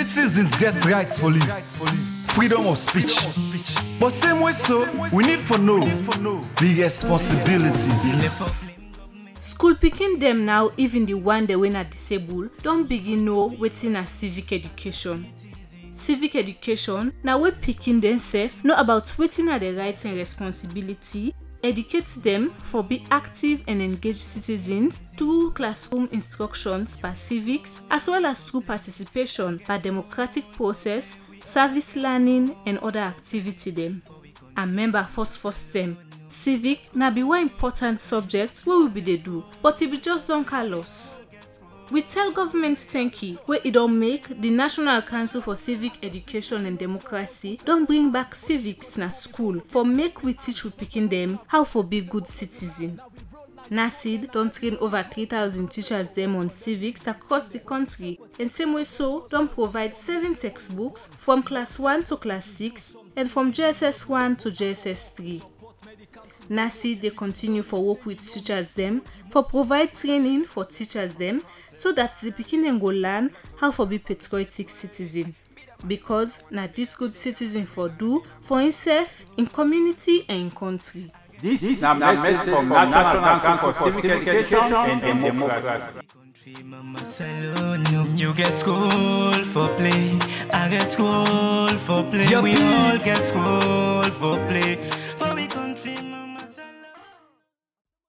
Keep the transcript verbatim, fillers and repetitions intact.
Citizens get rights for live, freedom of speech. But same way so, we need for know the responsibilities. School picking them now, even the one they when are disabled, don't begin know waiting a civic education. Civic education now we picking themselves know about waiting at the rights and responsibility, educate them for be active and engaged citizens through classroom instructions by civics as well as through participation by democratic process, service learning and other activity them. And member first first them. Civic na be one important subject where we be they do, but it be just don't call us. We tell government thank you where it don't make the National Council for Civic Education and Democracy don't bring back civics na school for make we teach we picking them how for be good citizen. NACID don't train over three thousand teachers them on civics across the country, and same way so don't provide seven textbooks from class one to class six and from J S S one to J S S three. NACID they continue for work with teachers them for provide training for teachers them so that the pikin go learn how for be patriotic citizen, because na this good citizen for do for himself, in community and in country. This is a message from National Council for Civic Education and Democracy. You get school for play, I get school for play, we all get school for play.